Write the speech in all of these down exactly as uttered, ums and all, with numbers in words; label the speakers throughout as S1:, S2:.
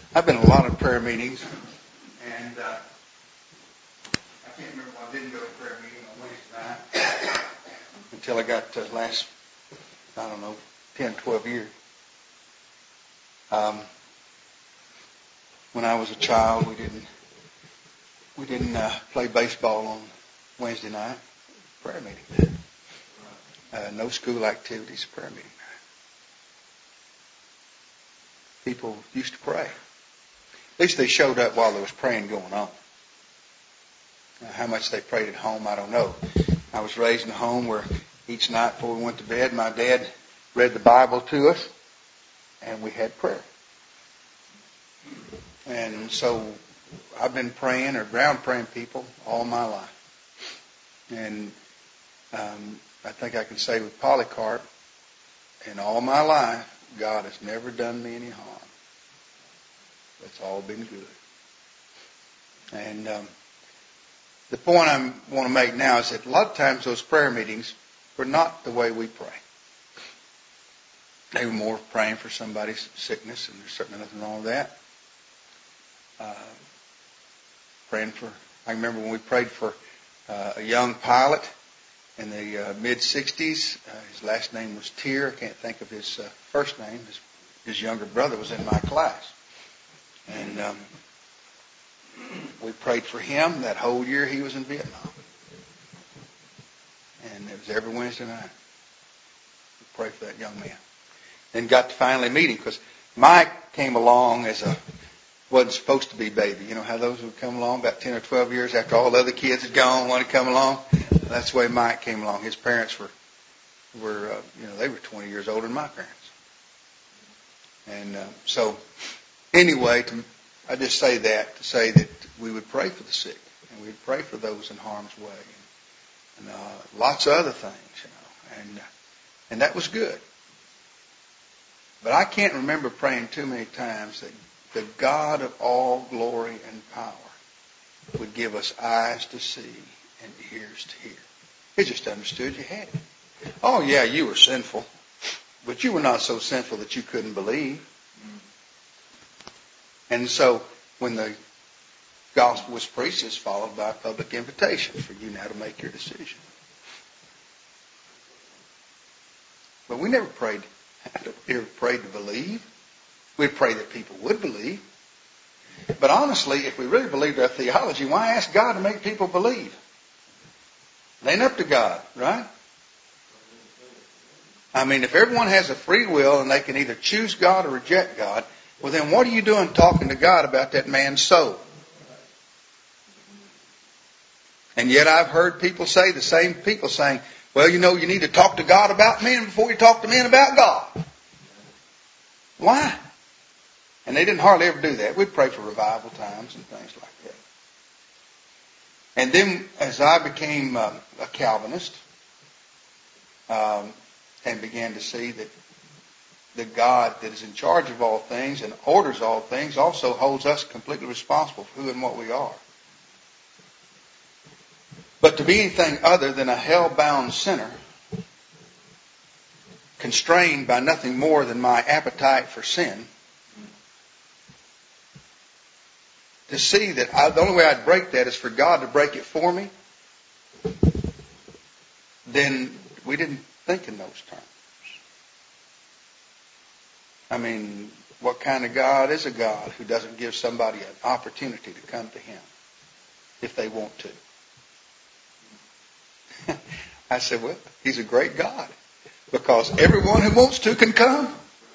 S1: I've been in a lot of prayer meetings, and uh, I can't remember when I didn't go to a prayer meeting on Wednesday night until I got to the last, I don't know, ten, twelve years. Um, when I was a child, we didn't we didn't uh, play baseball on Wednesday night. Prayer meeting. Uh, no school activities. Prayer meeting. People used to pray. At least they showed up while there was praying going on. Now, how much they prayed at home, I don't know. I was raised in a home where each night before we went to bed, my dad read the Bible to us, and we had prayer. And so I've been praying or ground praying people all my life. And um, I think I can say with Polycarp, in all my life, God has never done me any harm. It's all been good. And um, the point I want to make now is that a lot of times those prayer meetings were not the way we pray. They were more praying for somebody's sickness, and there's certainly nothing wrong with that. Uh, praying for, I remember when we prayed for uh, a young pilot in the uh, mid-sixties. Uh, his last name was Tier. I can't think of his uh, first name. His, his younger brother was in my class. And um, we prayed for him that whole year he was in Vietnam. And it was every Wednesday night. We prayed for that young man. Then got to finally meet him because Mike came along as a, wasn't supposed to be baby. You know how those would come along about ten or twelve years after all the other kids had gone, one had come along? That's the way Mike came along. His parents were, were uh, you know, they were twenty years older than my parents. And uh, so... Anyway, to, I just say that to say that we would pray for the sick, and we'd pray for those in harm's way, and, and uh, lots of other things, you know, and uh, and that was good. But I can't remember praying too many times that the God of all glory and power would give us eyes to see and ears to hear. He just understood you had it. Oh yeah, you were sinful, but you were not so sinful that you couldn't believe. And so when the gospel was preached, it's followed by a public invitation for you now to make your decision. But we never prayed, never prayed to believe. We prayed that people would believe. But honestly, if we really believed our theology, why ask God to make people believe? It ain't up to God, right? I mean, if everyone has a free will and they can either choose God or reject God, well, then what are you doing talking to God about that man's soul? And yet I've heard people say, the same people saying, well, you know, you need to talk to God about men before you talk to men about God. Why? And they didn't hardly ever do that. We'd pray for revival times and things like that. And then as I became um, a Calvinist um, and began to see that the God that is in charge of all things and orders all things also holds us completely responsible for who and what we are. But to be anything other than a hell-bound sinner, constrained by nothing more than my appetite for sin, to see that I, the only way I'd break that is for God to break it for me, then we didn't think in those terms. I mean, what kind of God is a God who doesn't give somebody an opportunity to come to Him if they want to? I said, well, He's a great God because everyone who wants to can come.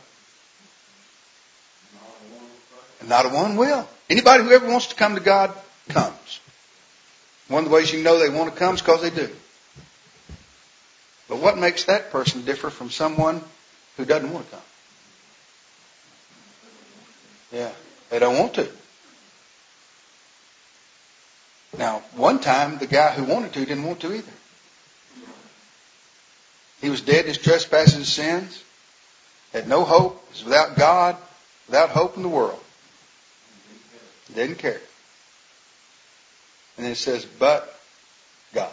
S1: And not a one will. Anybody who ever wants to come to God comes. One of the ways you know they want to come is because they do. But what makes that person differ from someone who doesn't want to come? Yeah, they don't want to. Now, one time, the guy who wanted to didn't want to either. He was dead in his trespasses and sins, had no hope, was without God, without hope in the world. Didn't care. And then it says, but God.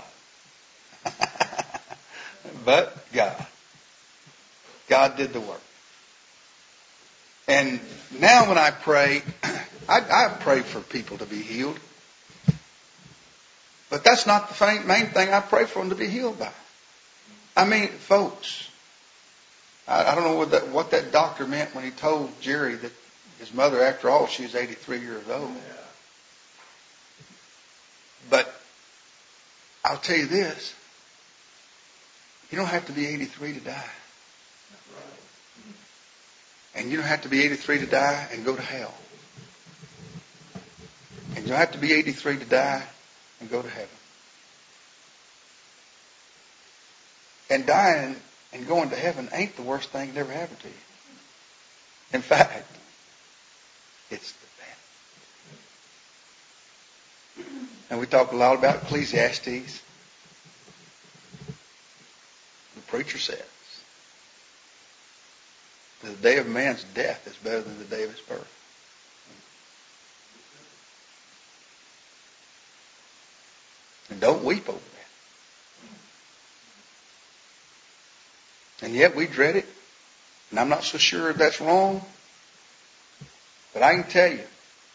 S1: But God. God did the work. And now when I pray, I, I pray for people to be healed. But that's not the main thing I pray for them to be healed by. I mean, folks, I, I don't know what that, what that doctor meant when he told Jerry that his mother, after all, she was eighty-three years old. But I'll tell you this. You don't have to be eighty-three to die. And you don't have to be eighty-three to die and go to hell. And you don't have to be eighty-three to die and go to heaven. And dying and going to heaven ain't the worst thing that ever happened to you. In fact, it's the best. And we talk a lot about Ecclesiastes. The preacher says the day of man's death is better than the day of his birth. And don't weep over that. And yet we dread it. And I'm not so sure if that's wrong. But I can tell you,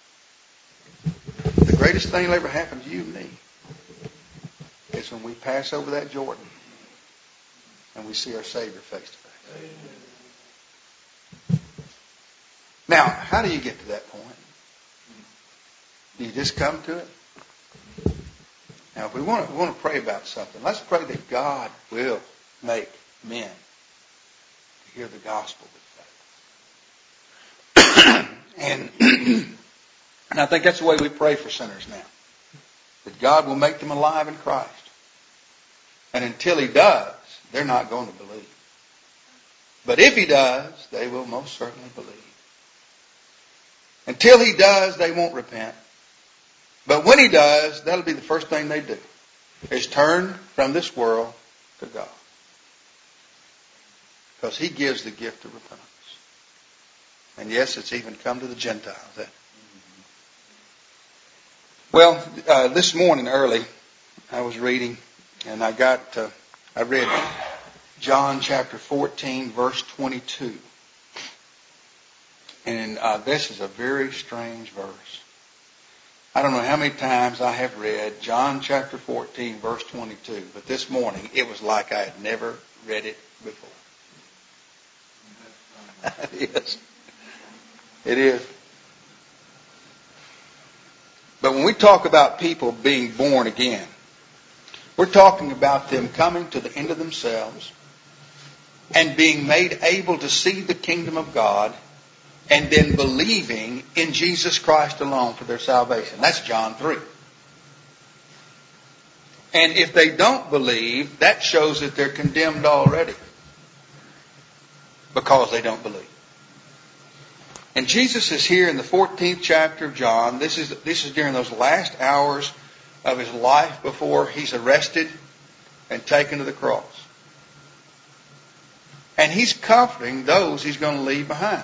S1: the greatest thing that ever happened to you and me is when we pass over that Jordan and we see our Savior face to face. Now, how do you get to that point? Do you just come to it? Now, if we want to, we want to pray about something, let's pray that God will make men hear the gospel with faith. and, and I think that's the way we pray for sinners now. That God will make them alive in Christ. And until He does, they're not going to believe. But if He does, they will most certainly believe. Until He does, they won't repent. But when He does, that'll be the first thing they do, is turn from this world to God. Because He gives the gift of repentance. And yes, it's even come to the Gentiles. Well, uh, this morning early, I was reading, and I got, uh, I read John chapter fourteen, verse twenty-two. And uh, this is a very strange verse. I don't know how many times I have read John chapter fourteen, verse twenty-two, but this morning it was like I had never read it before. It is. It is. But when we talk about people being born again, we're talking about them coming to the end of themselves and being made able to see the kingdom of God and then believing in Jesus Christ alone for their salvation. That's John three. And if they don't believe, that shows that they're condemned already. Because they don't believe. And Jesus is here in the fourteenth chapter of John. This is, this is during those last hours of His life before He's arrested and taken to the cross. And He's comforting those He's going to leave behind.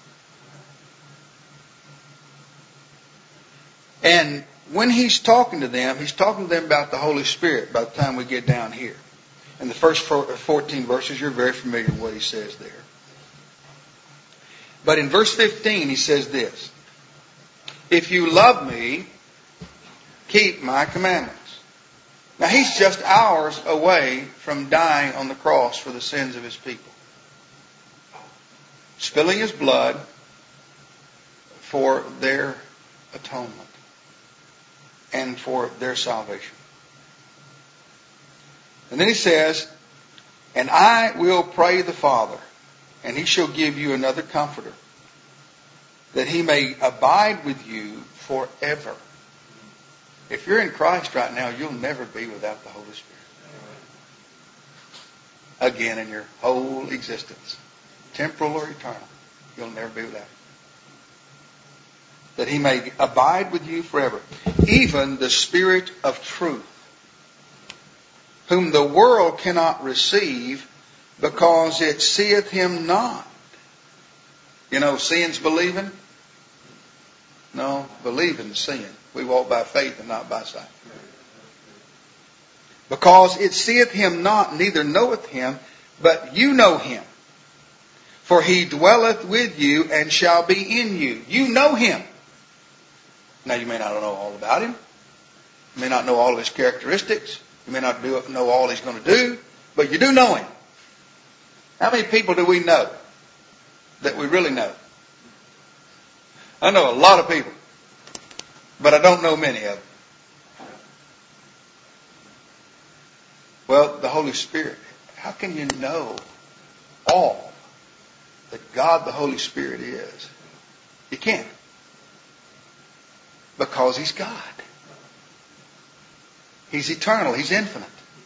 S1: And when He's talking to them, He's talking to them about the Holy Spirit by the time we get down here. In the first fourteen verses, you're very familiar with what He says there. But in verse fifteen, He says this: if you love me, keep my commandments. Now, He's just hours away from dying on the cross for the sins of His people. Spilling His blood for their atonement and for their salvation. And then He says, and I will pray the Father, and He shall give you another comforter, that He may abide with you forever. If you're in Christ right now, you'll never be without the Holy Spirit. Again, in your whole existence, temporal or eternal, you'll never be without Him. That He may abide with you forever. Even the Spirit of truth, whom the world cannot receive, because it seeth Him not. You know, seeing's believing? No, believing's seeing. We walk by faith and not by sight. Because it seeth Him not, neither knoweth Him, but you know Him. For he dwelleth with you and shall be in you. You know him. Now you may not know all about him. You may not know all of his characteristics. You may not do, know all he's going to do. But you do know him. How many people do we know that we really know? I know a lot of people. But I don't know many of them. Well, the Holy Spirit. How can you know all that God the Holy Spirit is? You can't. Because He's God. He's eternal. He's infinite.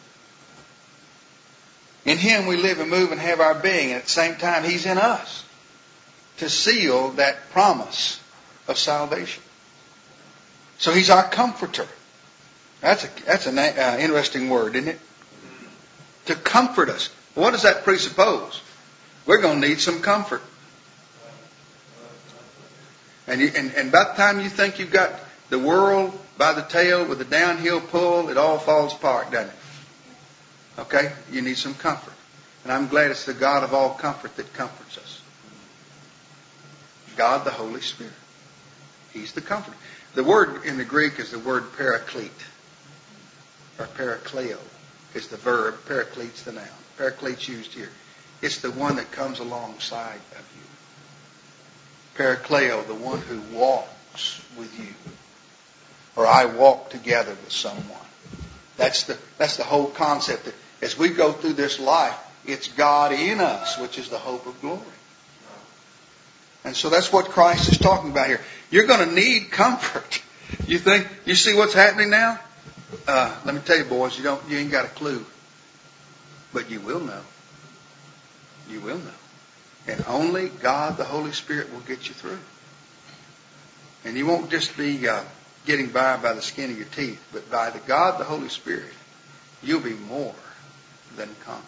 S1: In Him we live and move and have our being. And at the same time, He's in us to seal that promise of salvation. So He's our comforter. That's a, that's an uh, interesting word, isn't it? To comfort us. What does that presuppose? We're going to need some comfort. And, you, and, and by the time you think you've got the world by the tail with a downhill pull, it all falls apart, doesn't it? Okay? You need some comfort. And I'm glad it's the God of all comfort that comforts us. God the Holy Spirit. He's the comforter. The word in the Greek is the word paraclete. Or parakleo is the verb. Paraclete's the noun. Paraclete's used here. It's the one that comes alongside of you. Parakleo, the one who walks with you. Or I walk together with someone. That's the, that's the whole concept. That as we go through this life, it's God in us, which is the hope of glory. And so that's what Christ is talking about here. You're going to need comfort. You think, you see what's happening now? Uh, let me tell you, boys, you don't, you ain't got a clue. But you will know. You will know. And only God, the Holy Spirit, will get you through. And you won't just be uh, getting by by the skin of your teeth, but by the God, the Holy Spirit, you'll be more than conqueror.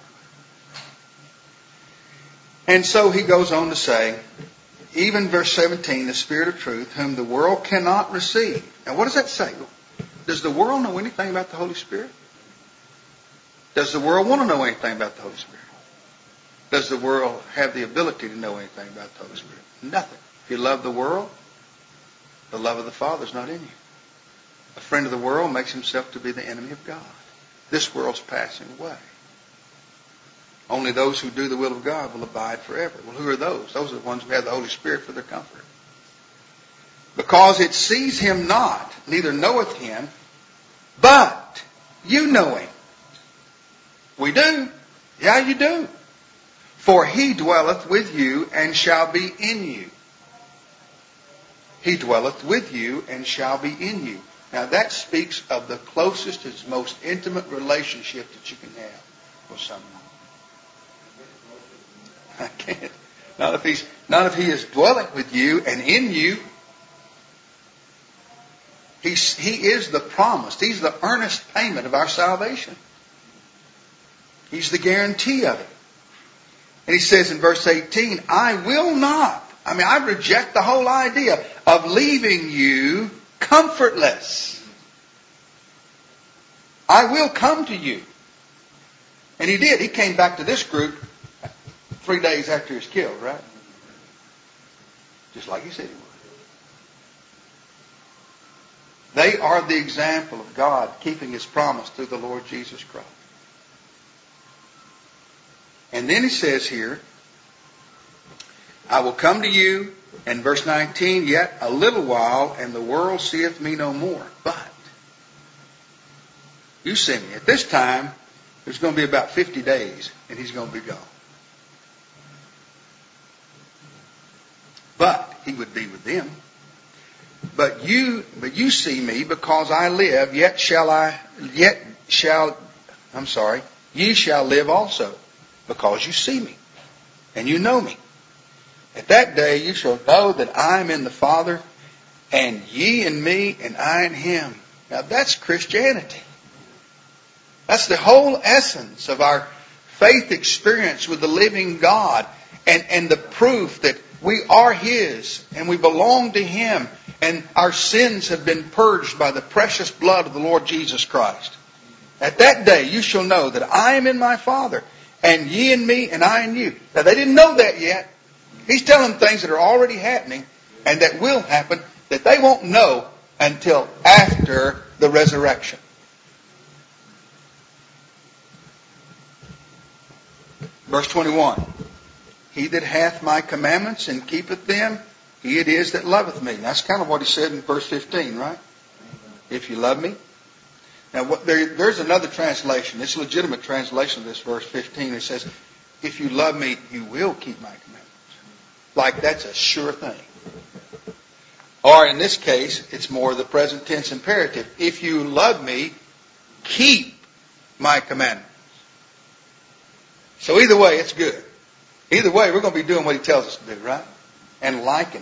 S1: And so he goes on to say, even verse seventeen, the Spirit of truth, whom the world cannot receive. Now what does that say? Does the world know anything about the Holy Spirit? Does the world want to know anything about the Holy Spirit? Does the world have the ability to know anything about the Holy Spirit? Nothing. If you love the world, the love of the Father is not in you. A friend of the world makes himself to be the enemy of God. This world's passing away. Only those who do the will of God will abide forever. Well, who are those? Those are the ones who have the Holy Spirit for their comfort. Because it sees Him not, neither knoweth Him, but you know Him. We do. Yeah, you do. For He dwelleth with you and shall be in you. He dwelleth with you and shall be in you. Now that speaks of the closest, its most intimate relationship that you can have with someone. I can't. Not if he's, not if He is dwelling with you and in you. He's, he is the promise. He's the earnest payment of our salvation. He's the guarantee of it. And he says in verse eighteen, I will not. I mean, I reject the whole idea of leaving you comfortless. I will come to you. And He did. He came back to this group three days after he was killed, right? Just like He said He would. They are the example of God keeping His promise through the Lord Jesus Christ. And then He says here, I will come to you, and verse nineteen, yet a little while, and the world seeth me no more. But you see me. At this time, there's going to be about fifty days, and He's going to be gone. But He would be with them. But you, but you see me, because I live, yet shall I, yet shall, I'm sorry, ye shall live also, because you see me, and you know me. At that day you shall know that I am in the Father, and ye in me, and I in Him. Now that's Christianity. That's the whole essence of our faith experience with the living God, and, and the proof that we are His, and we belong to Him, and our sins have been purged by the precious blood of the Lord Jesus Christ. At that day you shall know that I am in my Father, and ye in me, and I in you. Now they didn't know that yet. He's telling them things that are already happening and that will happen that they won't know until after the resurrection. Verse twenty-one. He that hath my commandments and keepeth them, he it is that loveth me. That's kind of what he said in verse fifteen, right? If you love me. Now, what, there, there's another translation. It's a legitimate translation of this verse fifteen. It says, if you love me, you will keep my commandments. Like that's a sure thing. Or in this case, it's more the present tense imperative. If you love me, keep my commandments. So either way, it's good. Either way, we're going to be doing what he tells us to do, right? And liking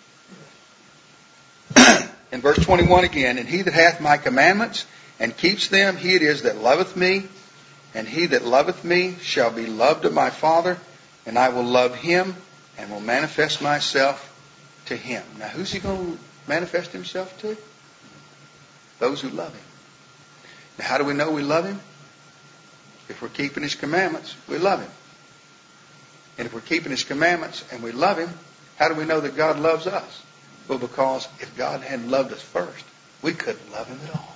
S1: it. In verse twenty-one again, and he that hath my commandments and keeps them, he it is that loveth me. And he that loveth me shall be loved of my Father, and I will love him and will manifest myself to him. Now, who's he going to manifest himself to? Those who love him. Now, how do we know we love him? If we're keeping his commandments, we love him. And if we're keeping his commandments and we love him, how do we know that God loves us? Well, because if God hadn't loved us first, we couldn't love him at all.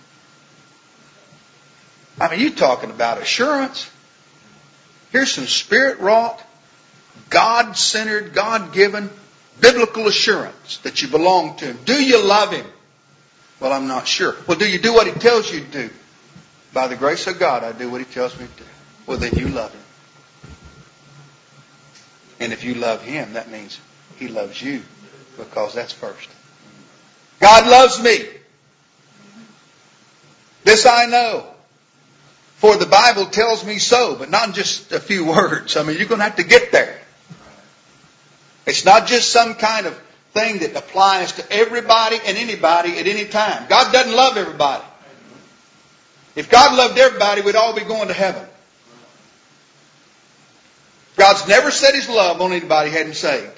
S1: I mean, you're talking about assurance. Here's some spirit-wrought, God-centered, God-given, biblical assurance that you belong to him. Do you love him? Well, I'm not sure. Well, do you do what he tells you to do? By the grace of God, I do what he tells me to do. Well, then you love him. And if you love him, that means he loves you, because that's first. God loves me. This I know. For the Bible tells me so, but not in just a few words. I mean, you're going to have to get there. It's not just some kind of thing that applies to everybody and anybody at any time. God doesn't love everybody. If God loved everybody, we'd all be going to heaven. God's never set his love on anybody he hadn't saved.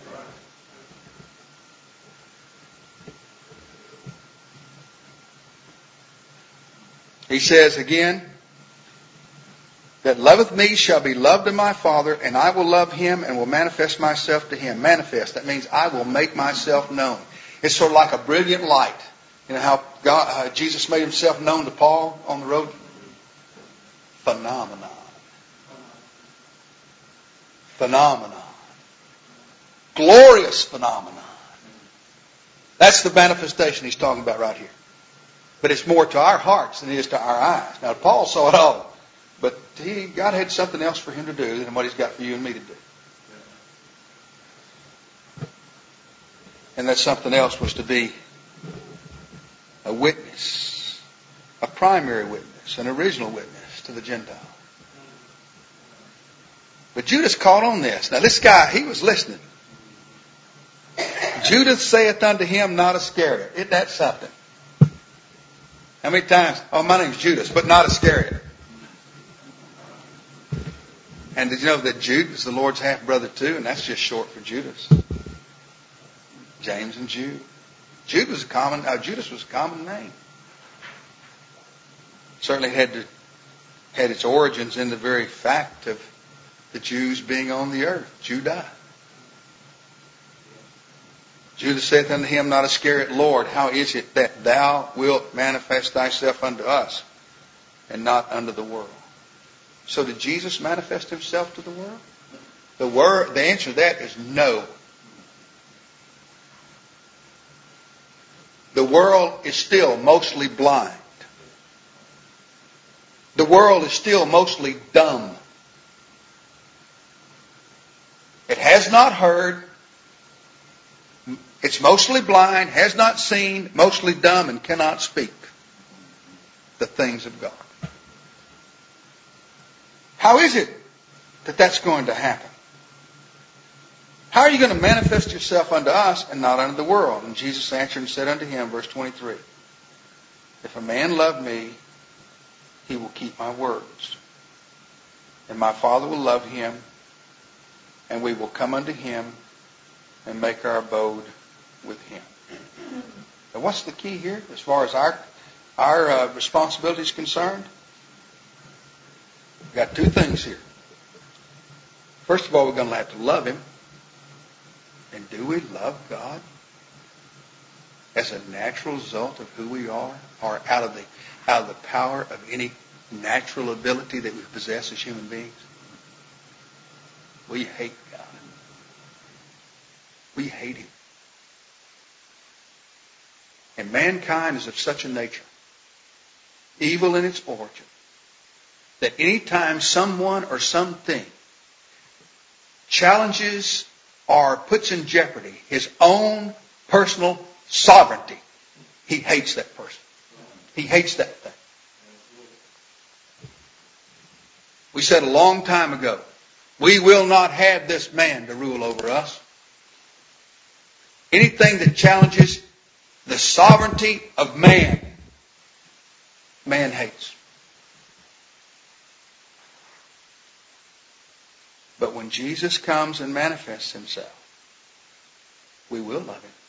S1: He says again, that loveth me shall be loved of my Father, and I will love him and will manifest myself to him. Manifest, that means I will make myself known. It's sort of like a brilliant light. You know how God, uh, Jesus made himself known to Paul on the road? Phenomenon. Phenomenon. Glorious phenomenon. That's the manifestation he's talking about right here. But it's more to our hearts than it is to our eyes. Now, Paul saw it all. But he, God had something else for him to do than what he's got for you and me to do. And that something else was to be a witness, a primary witness, an original witness to the Gentile. But Judas caught on this. Now this guy, he was listening. Judas saith unto him, not Iscariot. Isn't that something? How many times? Oh, my name's Judas, but not Iscariot. And did you know that Jude was the Lord's half-brother too? And that's just short for Judas. James and Jude. Jude was a common, uh, Judas was a common name. Certainly had to, had its origins in the very fact of the Jews being on the earth. Judah. Judas saith unto him, not Iscariot, Lord, how is it that thou wilt manifest thyself unto us, and not unto the world? So did Jesus manifest himself to the world? The word, the answer to that is no. The world is still mostly blind. The world is still mostly dumb. It has not heard. It's mostly blind, has not seen, mostly dumb, and cannot speak the things of God. How is it that that's going to happen? How are you going to manifest yourself unto us and not unto the world? And Jesus answered and said unto him, verse twenty-three, if a man love me, he will keep my words. And my Father will love him, and we will come unto him and make our abode with him. Now what's the key here as far as our, our uh, responsibility is concerned? We've got two things here. First of all, we're going to have to love him. do we love God as a natural result of who we are, or out of the out of the power of any natural ability that we possess as human beings? We hate God. We hate Him. And mankind is of such a nature, evil in its origin, that any time someone or something challenges or puts in jeopardy his own personal sovereignty, he hates that person. He hates that thing. We said a long time ago, we will not have this man to rule over us. Anything that challenges the sovereignty of man, man hates. But when Jesus comes and manifests Himself, we will love Him.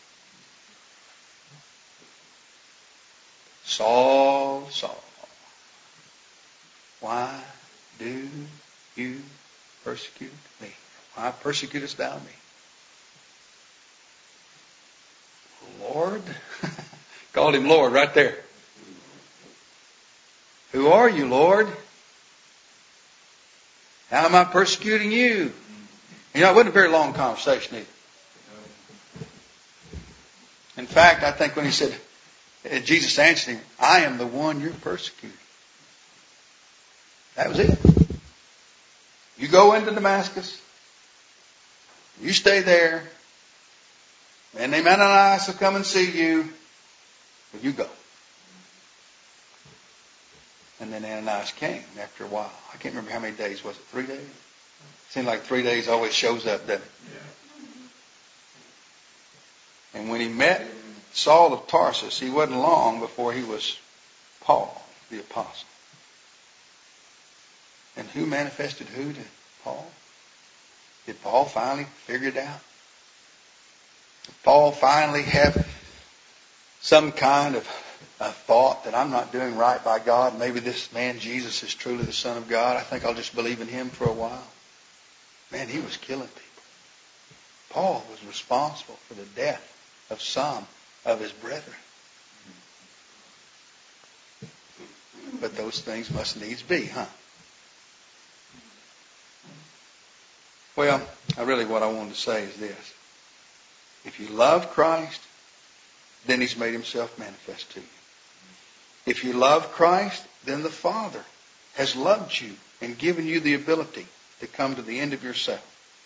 S1: Saul, Saul, why do you persecute me? Why persecutest thou me? Lord, called Him Lord right there. Who are you, Lord? How am I persecuting you? You know, it wasn't a very long conversation either. In fact, I think when He said, Jesus answered him, I am the one you're persecuting. That was it. You go into Damascus. You stay there. And the Ananias will come and see you. But you go. And then Ananias came after a while. I can't remember how many days. Was it three days? It seemed like three days always shows up, doesn't it? Yeah. And when he met Saul of Tarsus, he wasn't long before he was Paul, the apostle. And who manifested who to Paul? Did Paul finally figure it out? Did Paul finally have some kind of a thought that I'm not doing right by God? Maybe this man Jesus is truly the Son of God. I think I'll just believe in Him for a while. Man, he was killing people. Paul was responsible for the death of some of his brethren. But those things must needs be, huh? Well, I really what I wanted to say is this. If you love Christ, then He's made Himself manifest to you. If you love Christ, then the Father has loved you and given you the ability to come to the end of yourself.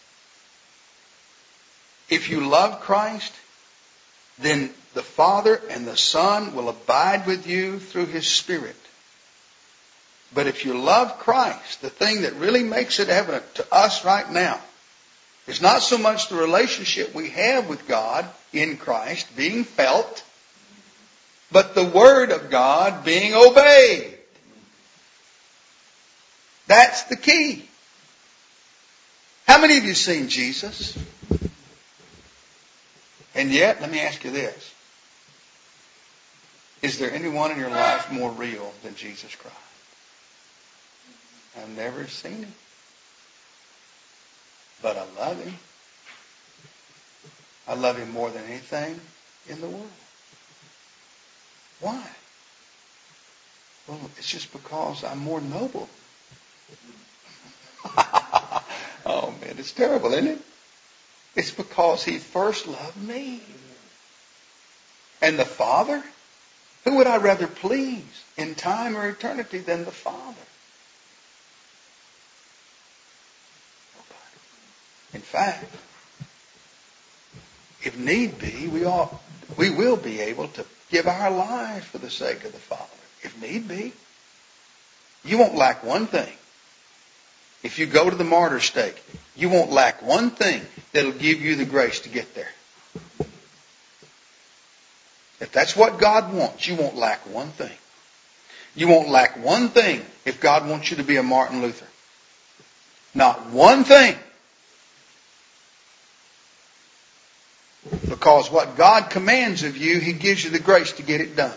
S1: If you love Christ, then the Father and the Son will abide with you through His Spirit. But if you love Christ, the thing that really makes it evident to us right now is not so much the relationship we have with God in Christ being felt, but the Word of God being obeyed. That's the key. How many of you have seen Jesus? And yet, let me ask you this. Is there anyone in your life more real than Jesus Christ? I've never seen Him. But I love Him. I love Him more than anything in the world. Why? Well, it's just because I'm more noble. Oh, man, it's terrible, isn't it? It's because He first loved me. And the Father? Who would I rather please in time or eternity than the Father? In fact, if need be, we ought, we will be able to give our lives for the sake of the Father. If need be. You won't lack one thing. If you go to the martyr stake, you won't lack one thing that'll give you the grace to get there. If that's what God wants, you won't lack one thing. You won't lack one thing if God wants you to be a Martin Luther. Not one thing. Because what God commands of you, He gives you the grace to get it done.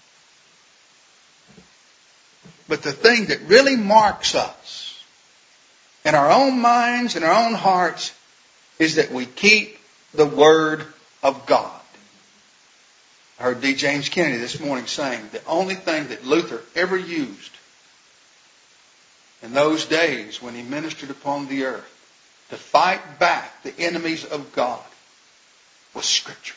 S1: But the thing that really marks us in our own minds and our own hearts is that we keep the Word of God. I heard D. James Kennedy this morning saying the only thing that Luther ever used in those days when he ministered upon the earth to fight back the enemies of God was Scripture.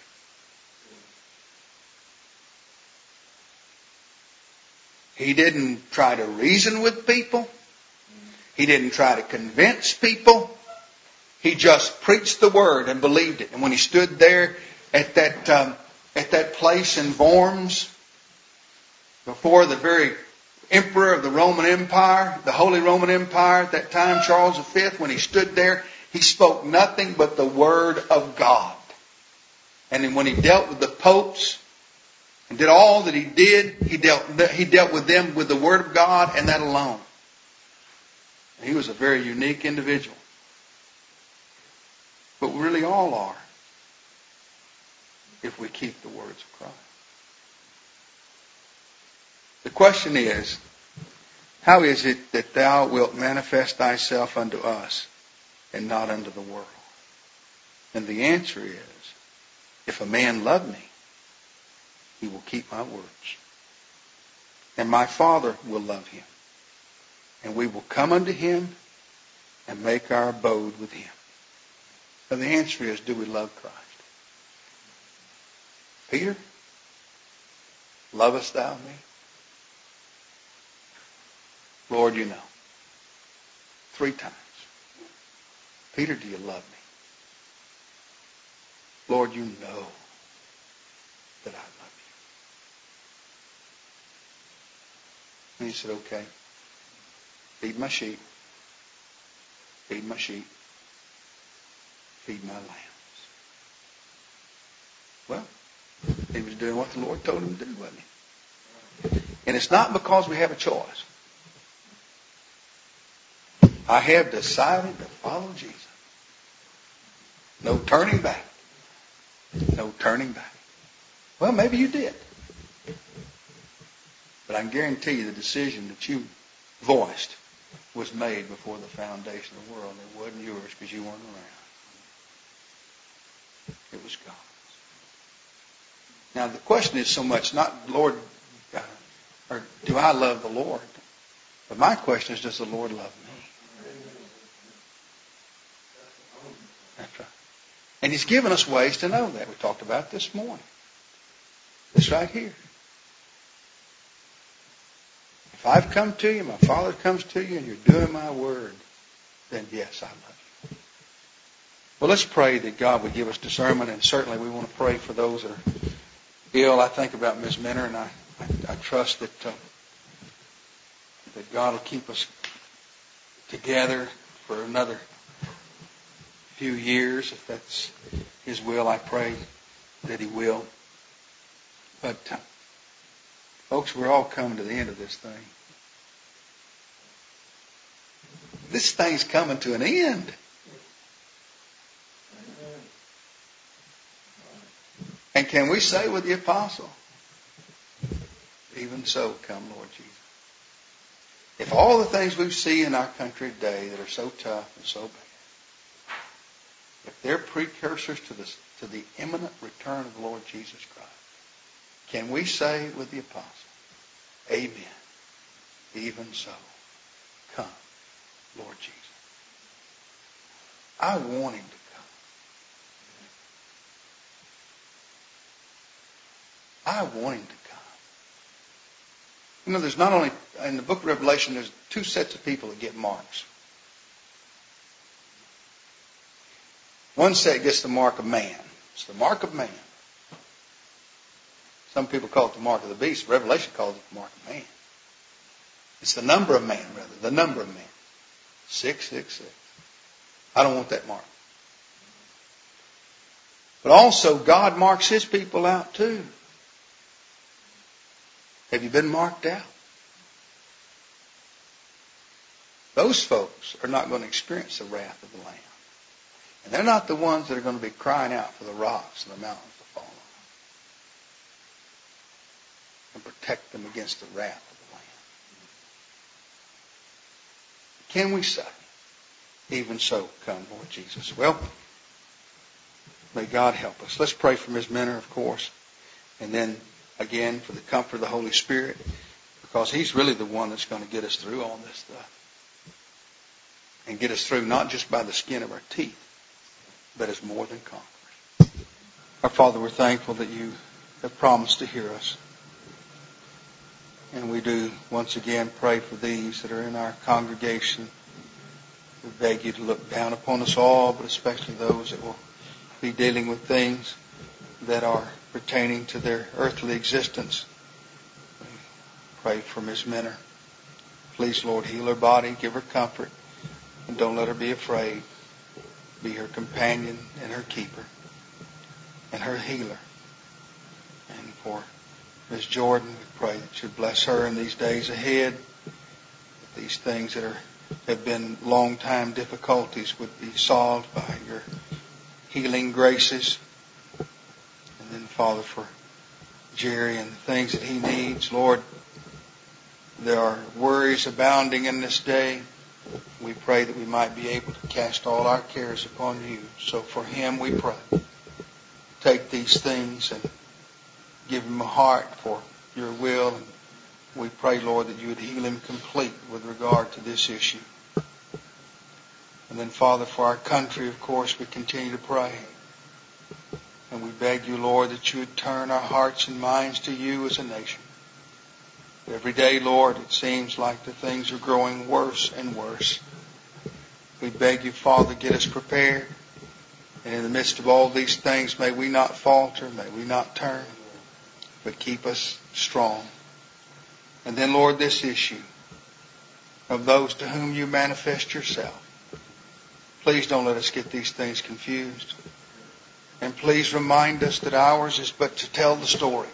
S1: He didn't try to reason with people. He didn't try to convince people. He just preached the Word and believed it. And when he stood there at that um, at that place in Worms before the very emperor of the Roman Empire, the Holy Roman Empire at that time, Charles the Fifth, when he stood there, he spoke nothing but the Word of God. And then when he dealt with the popes and did all that he did, he dealt, he dealt with them with the Word of God and that alone. And he was a very unique individual. But we really all are, if we keep the words of Christ. The question is, how is it that thou wilt manifest thyself unto us and not unto the world? And the answer is, if a man love me, he will keep my words. And my Father will love him. And we will come unto him and make our abode with him. And the answer is, do we love Christ? Peter, lovest thou me? Lord, you know. Three times. Peter, do you love me? Lord, you know that I love you. And he said, okay. Feed my sheep. Feed my sheep. Feed my lambs. Well, he was doing what the Lord told him to do, wasn't he? And it's not because we have a choice. I have decided to follow Jesus. No turning back. No turning back. Well, maybe you did. But I can guarantee you the decision that you voiced was made before the foundation of the world. It wasn't yours because you weren't around. It was God's. Now the question is so much not, Lord, uh, or do I love the Lord? But my question is, does the Lord love me? That's right. And He's given us ways to know that. We talked about it this morning. It's right here. If I've come to you, my Father comes to you, and you're doing my word, then yes, I love you. Well, let's pray that God would give us discernment, and certainly we want to pray for those that are ill. I think about Miz Minner, and I, I, I trust that uh, that God will keep us together for another few years. If that's His will, I pray that He will. But, uh, folks, we're all coming to the end of this thing. This thing's coming to an end. And can we say with the apostle, even so, come, Lord Jesus. If all the things we see in our country today that are so tough and so bad, if they're precursors to the, to the imminent return of the Lord Jesus Christ, can we say with the apostle, amen, even so, come, Lord Jesus. I want Him to come. I want Him to come. You know, there's not only, in the book of Revelation, there's two sets of people that get marks. One set gets the mark of man. It's the mark of man. Some people call it the mark of the beast. Revelation calls it the mark of man. It's the number of man, rather. The number of man. six six six. I don't want that mark. But also, God marks His people out too. Have you been marked out? Those folks are not going to experience the wrath of the Lamb. And they're not the ones that are going to be crying out for the rocks and the mountains to fall on and protect them against the wrath of the Lamb. Can we say, even so, come, Lord Jesus? Well, May God help us. Let's pray for Miz Minner, of course. And then, again, for the comfort of the Holy Spirit. Because He's really the one that's going to get us through all this stuff. And get us through not just by the skin of our teeth, but as more than conquerors. Our Father, we're thankful that You have promised to hear us. And we do once again pray for these that are in our congregation. We beg You to look down upon us all, but especially those that will be dealing with things that are pertaining to their earthly existence. We pray for Miz Minner. Please, Lord, heal her body, give her comfort, and don't let her be afraid. Be her companion and her keeper and her healer. And for Miz Jordan, we pray that You bless her in these days ahead. That these things that are have been long time difficulties would be solved by Your healing graces. And then, Father, for Jerry and the things that he needs, Lord, there are worries abounding in this day. We pray that we might be able to cast all our cares upon You. So for him we pray. Take these things and give him a heart for Your will. And we pray, Lord, that You would heal him complete with regard to this issue. And then, Father, for our country, of course, we continue to pray. And we beg You, Lord, that You would turn our hearts and minds to You as a nation. Every day, Lord, it seems like the things are growing worse and worse. We beg You, Father, get us prepared. And in the midst of all these things, may we not falter, may we not turn, but keep us strong. And then, Lord, this issue of those to whom You manifest Yourself. Please don't let us get these things confused. And please remind us that ours is but to tell the story.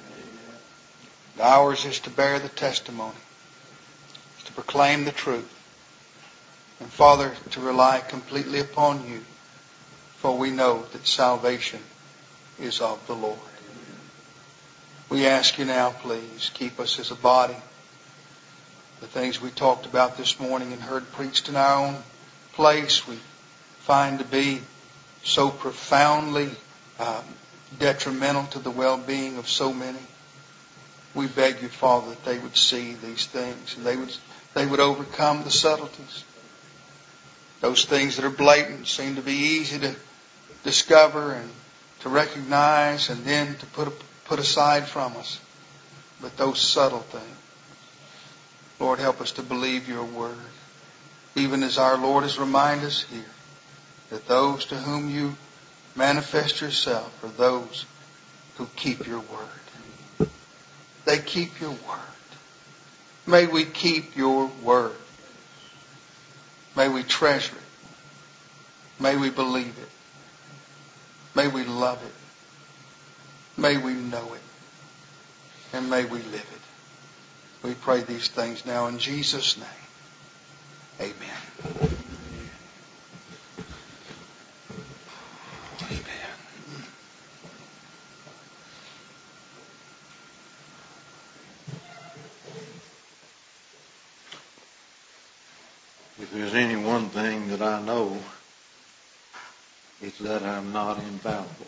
S1: Ours is to bear the testimony. To proclaim the truth. And Father, to rely completely upon You. For we know that salvation is of the Lord. We ask You now, please, keep us as a body. The things we talked about this morning and heard preached in our own place, we find to be so profoundly um, detrimental to the well-being of so many. We beg You, Father, that they would see these things and they would they would overcome the subtleties. Those things that are blatant seem to be easy to discover and to recognize and then to put put aside from us. But those subtle things, Lord, help us to believe Your word. Even as our Lord has reminded us here, that those to whom You manifest Yourself are those who keep Your word. They keep Your word. May we keep Your word. May we treasure it. May we believe it. May we love it. May we know it. And may we live it. We pray these things now in Jesus' name. Amen. Amen.
S2: If there's any one thing that I know, it's that I'm not infallible.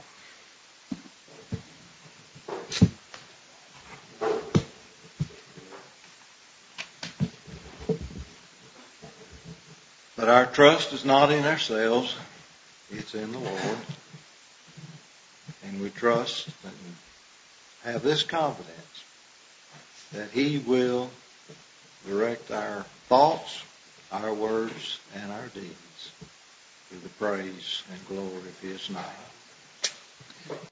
S2: But our trust is not in ourselves, it's in the Lord. And we trust and have this confidence that He will direct our thoughts, our words, and our deeds to the praise and glory of His name.